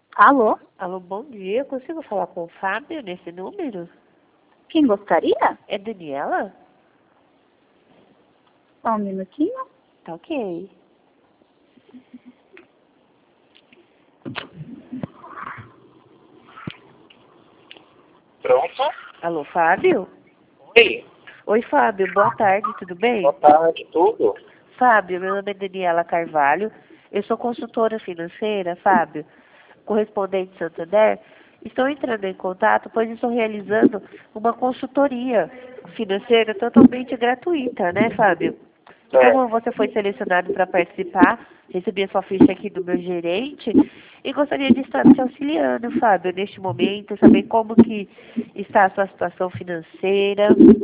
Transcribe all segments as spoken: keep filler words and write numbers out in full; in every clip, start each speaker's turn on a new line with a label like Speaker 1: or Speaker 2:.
Speaker 1: Alô?
Speaker 2: Alô, bom dia. Eu consigo falar com o Fábio nesse número?
Speaker 1: Quem gostaria?
Speaker 2: É Daniela?
Speaker 1: Só um minutinho.
Speaker 2: Tá ok.
Speaker 3: Pronto?
Speaker 2: Alô, Fábio?
Speaker 3: Oi,
Speaker 2: Oi, Fábio. Boa tarde, tudo bem?
Speaker 3: boa tarde, tudo?
Speaker 2: Fábio, meu nome é Daniela Carvalho. Eu sou consultora financeira, Fábio, correspondente Santander. Estou entrando em contato, pois estou realizando uma consultoria financeira totalmente gratuita, né, Fábio? E
Speaker 3: É,
Speaker 2: como você foi selecionado para participar, recebi a sua ficha aqui do meu gerente e gostaria de estar te auxiliando, Fábio, neste momento, saber como que está a sua situação financeira.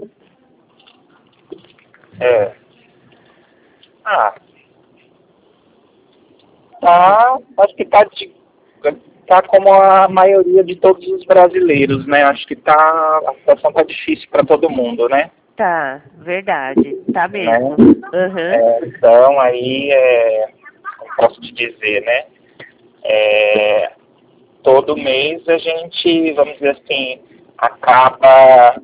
Speaker 3: é. Ah, tá, acho que tá, de, tá como a maioria de todos os brasileiros, né? Acho que tá, a situação tá difícil para todo mundo, né?
Speaker 2: Tá, verdade, tá
Speaker 3: Né?
Speaker 2: mesmo. Aham,
Speaker 3: É, então, aí, é, como posso te dizer, né? É, todo mês a gente, vamos dizer assim, acaba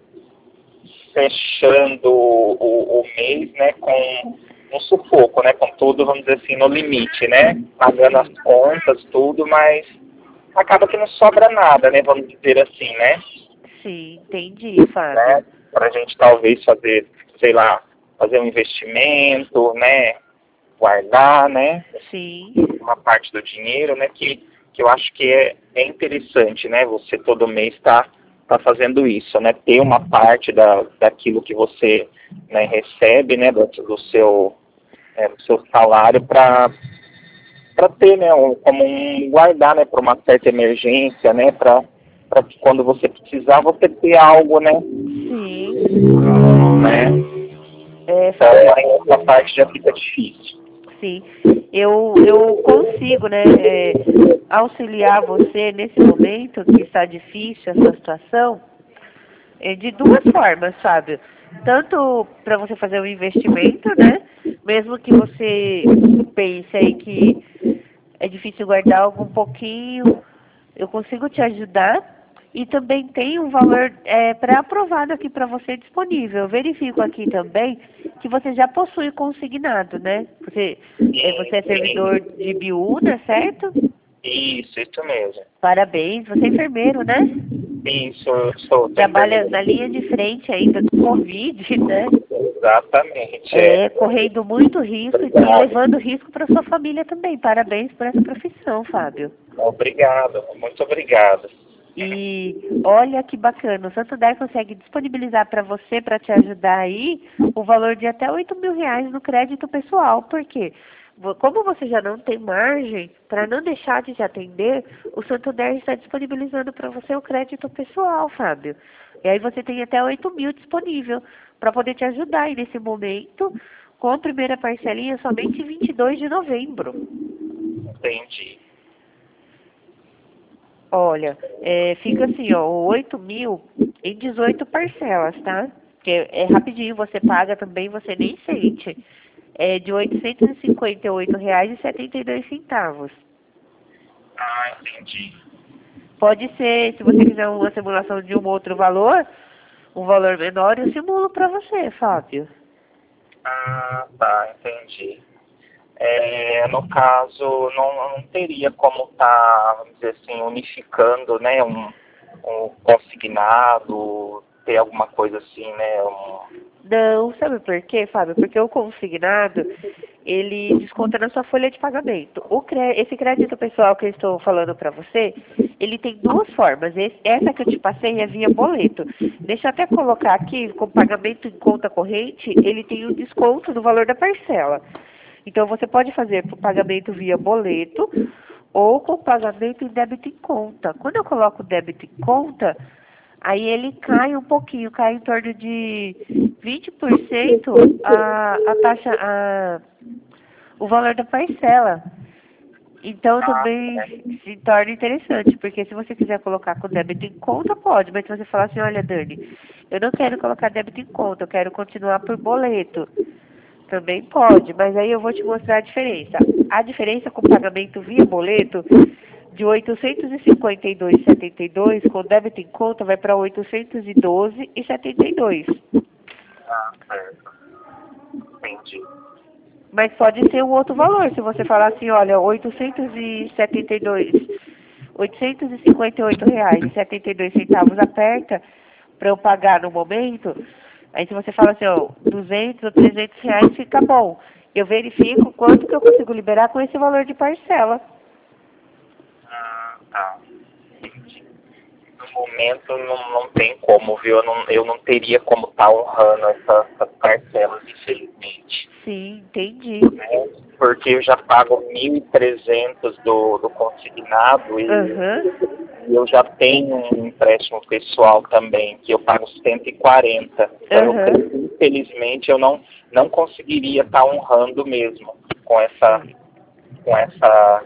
Speaker 3: fechando o, o mês, né, com um sufoco, né, com tudo, vamos dizer assim, no limite, né, pagando as contas, tudo, mas acaba que não sobra nada, né, vamos dizer assim, né,
Speaker 2: sim, entendi, Fábio.
Speaker 3: né, para a gente talvez fazer, sei lá, fazer um investimento, né, guardar, né,
Speaker 2: Sim,
Speaker 3: uma parte do dinheiro, né, que, que eu acho que é, é interessante, né, você todo mês está tá fazendo isso, né, ter uma parte da, daquilo que você, né, recebe, né, do, do seu, é, do seu salário para para ter, né, um, como um guardar, né, para uma certa emergência, né, para para que quando você precisar você ter algo, né,
Speaker 2: sim.
Speaker 3: né,
Speaker 2: É,
Speaker 3: então
Speaker 2: Fábio,
Speaker 3: aí essa parte já fica difícil.
Speaker 2: sim. Eu, eu consigo, né, é, auxiliar você nesse momento que está difícil essa situação, é, de duas formas, Fábio. Tanto para você fazer um investimento, né? Mesmo que você pense aí que é difícil guardar algum pouquinho, eu consigo te ajudar. E também tem um valor é, pré-aprovado aqui para você disponível. Eu verifico aqui também que você já possui consignado, né? Você, é, você é servidor de biúna, certo?
Speaker 3: Isso, isso mesmo.
Speaker 2: Parabéns, você é enfermeiro, né?
Speaker 3: Isso, eu sou
Speaker 2: Trabalha na linha de frente ainda do Covid, né?
Speaker 3: exatamente, é.
Speaker 2: É, correndo muito risco e e levando risco para sua família também. Parabéns por essa profissão, Fábio.
Speaker 3: Obrigado, muito obrigado.
Speaker 2: E olha que bacana, o Santander consegue disponibilizar para você, para te ajudar aí, o valor de até oito mil reais no crédito pessoal. Por quê? Vo- Como você já não tem margem, para não deixar de te atender, o Santander está disponibilizando para você o crédito pessoal, Fábio. E aí você tem até oito mil disponível para poder te ajudar aí nesse momento, com a primeira parcelinha somente vinte e dois de novembro.
Speaker 3: Entendi.
Speaker 2: Olha, é, fica assim, ó, oito mil em dezoito parcelas, tá? Porque é rapidinho, você paga também, você nem sente. É de oitocentos e cinquenta e oito reais e setenta e dois centavos.
Speaker 3: Ah, entendi.
Speaker 2: Pode ser, se você quiser uma simulação de um outro valor, um valor menor, eu simulo para você, Fábio.
Speaker 3: Ah, tá, entendi. É, no caso, não, não teria como estar, vamos dizer assim, unificando, né, um, um consignado, ter alguma coisa assim, né, um...
Speaker 2: Não, sabe por quê, Fábio? Porque o consignado, ele desconta na sua folha de pagamento. O cre... Esse crédito pessoal que eu estou falando para você, ele tem duas formas. Esse- Essa que eu te passei é via boleto. Deixa eu até colocar aqui, com pagamento em conta corrente, ele tem um desconto no valor da parcela. Então, você pode fazer por pagamento via boleto ou com pagamento em débito em conta. Quando eu coloco débito em conta, aí ele cai um pouquinho, cai em torno de vinte por cento a, a taxa, a, o valor da parcela. Então
Speaker 3: Ah,
Speaker 2: também se torna interessante, porque se você quiser colocar com débito em conta, pode, mas se você falar assim, olha, Dani, eu não quero colocar débito em conta, eu quero continuar por boleto. Também pode, mas aí eu vou te mostrar a diferença. A diferença com pagamento via boleto De oitocentos e cinquenta e dois e setenta e dois, com débito em conta, vai para oitocentos e doze e setenta e dois.
Speaker 3: Ah, certo. Entendi.
Speaker 2: Mas pode ser um outro valor. Se você falar assim, olha, oitocentos e setenta e dois, oitocentos e cinquenta e oito reais e setenta e dois centavos aperta para eu pagar no momento. Aí se você fala assim, ó, duzentos ou trezentos reais fica bom. Eu verifico quanto que eu consigo liberar com esse valor de parcela.
Speaker 3: Ah, tá. Entendi. No momento não, não tem como, viu? Eu não, eu não teria como estar honrando essas, essas parcelas, infelizmente.
Speaker 2: Sim, entendi.
Speaker 3: Né? Porque eu já pago mil e trezentos do, do consignado e
Speaker 2: Uhum.
Speaker 3: eu já tenho um empréstimo pessoal também, que eu pago cento e quarenta. Então,
Speaker 2: Uhum.
Speaker 3: eu, infelizmente, eu não, não conseguiria estar honrando mesmo com essa... Com essa,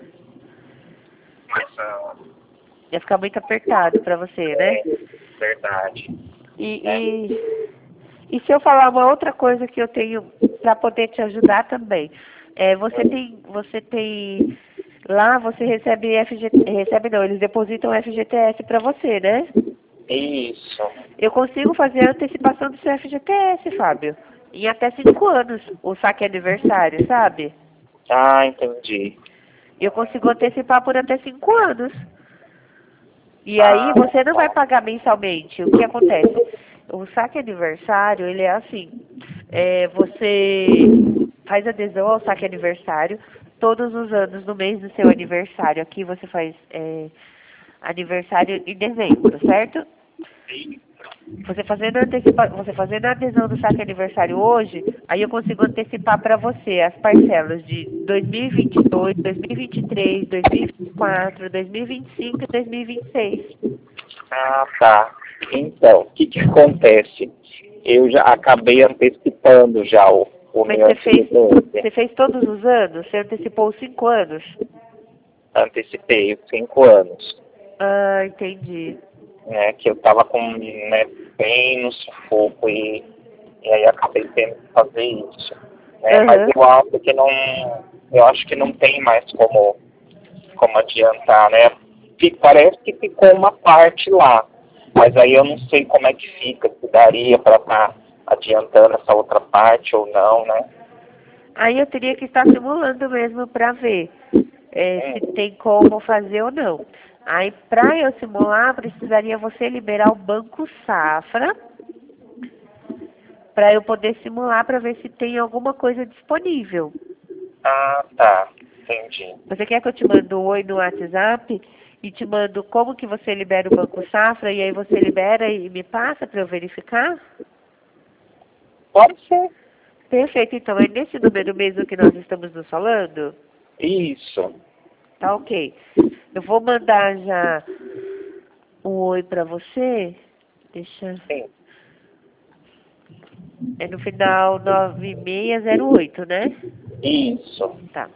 Speaker 3: com essa
Speaker 2: Ia ficar muito apertado para você, né?
Speaker 3: é, verdade.
Speaker 2: E,
Speaker 3: Né?
Speaker 2: e, e se eu falar uma outra coisa que eu tenho para poder te ajudar também, é, você tem, você tem lá você recebe F G T, recebe não, eles depositam F G T S para você, né?
Speaker 3: Isso.
Speaker 2: Eu consigo fazer a antecipação do seu F G T S, Fábio, em até cinco anos, o saque aniversário, sabe?
Speaker 3: Ah, entendi.
Speaker 2: Eu consigo antecipar por até cinco anos. E aí
Speaker 3: Ah,
Speaker 2: você não vai pagar mensalmente. O que acontece? O saque aniversário, ele é assim, é, você faz adesão ao saque aniversário todos os anos no mês do seu aniversário. Aqui você faz é, aniversário em dezembro, certo? Você fazendo, antecipa, você fazendo a adesão do saque aniversário hoje, aí eu consigo antecipar para você as parcelas de dois mil e vinte e dois, dois mil e vinte e três, dois mil e vinte e quatro, dois mil e vinte e cinco e dois mil e vinte e seis.
Speaker 3: ah, tá. Então, o que que acontece? Eu já acabei antecipando já o, o
Speaker 2: Mas
Speaker 3: meu
Speaker 2: você fez,
Speaker 3: F G T S.
Speaker 2: você fez todos os anos? Você antecipou os cinco anos?
Speaker 3: Antecipei os cinco anos.
Speaker 2: Ah, entendi.
Speaker 3: Né, que eu estava com, né, bem no sufoco e, e aí acabei tendo que fazer isso. Né,
Speaker 2: Uhum.
Speaker 3: mas eu acho que não, eu acho que não tem mais como, como adiantar, né? Fi- Parece que ficou uma parte lá, mas aí eu não sei como é que fica, se daria para estar adiantando essa outra parte ou não, né?
Speaker 2: Aí eu teria que estar simulando mesmo para ver é, se tem como fazer ou não. Aí para eu simular, precisaria você liberar o Banco Safra para eu poder simular para ver se tem alguma coisa disponível.
Speaker 3: Ah, tá, entendi.
Speaker 2: Você quer que eu te mando um oi no WhatsApp e te mando como que você libera o Banco Safra e aí você libera e me passa para eu verificar?
Speaker 3: Pode ser.
Speaker 2: Perfeito, então é nesse número mesmo que nós estamos nos falando?
Speaker 3: Isso.
Speaker 2: Tá ok. Eu vou mandar já um oi pra você. Deixa.
Speaker 3: Sim.
Speaker 2: É no final nove seis zero oito, né?
Speaker 3: Isso.
Speaker 2: Tá.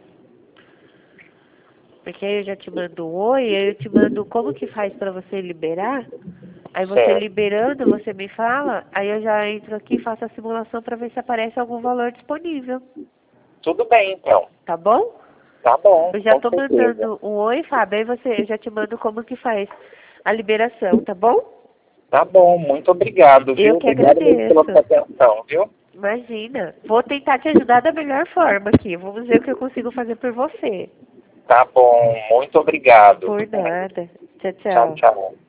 Speaker 2: Porque aí eu já te mando um oi, aí eu te mando como que faz pra você liberar. Aí você
Speaker 3: Certo.
Speaker 2: liberando, você me fala, aí eu já entro aqui e faço a simulação pra ver se aparece algum valor disponível.
Speaker 3: Tudo bem, então.
Speaker 2: Tá bom?
Speaker 3: Tá bom,
Speaker 2: Eu já
Speaker 3: com
Speaker 2: tô
Speaker 3: certeza.
Speaker 2: mandando um oi, Fábio, aí você, eu já te mando como que faz a liberação, tá bom?
Speaker 3: Tá bom, muito obrigado, viu?
Speaker 2: Eu que
Speaker 3: Obrigado mesmo pela sua
Speaker 2: agradeço.
Speaker 3: atenção, viu?
Speaker 2: Imagina. Vou tentar te ajudar da melhor forma aqui. Vamos ver o que eu consigo fazer por você.
Speaker 3: Tá bom, muito obrigado.
Speaker 2: Por nada. Tchau,
Speaker 3: Tchau,
Speaker 2: tchau.
Speaker 3: tchau.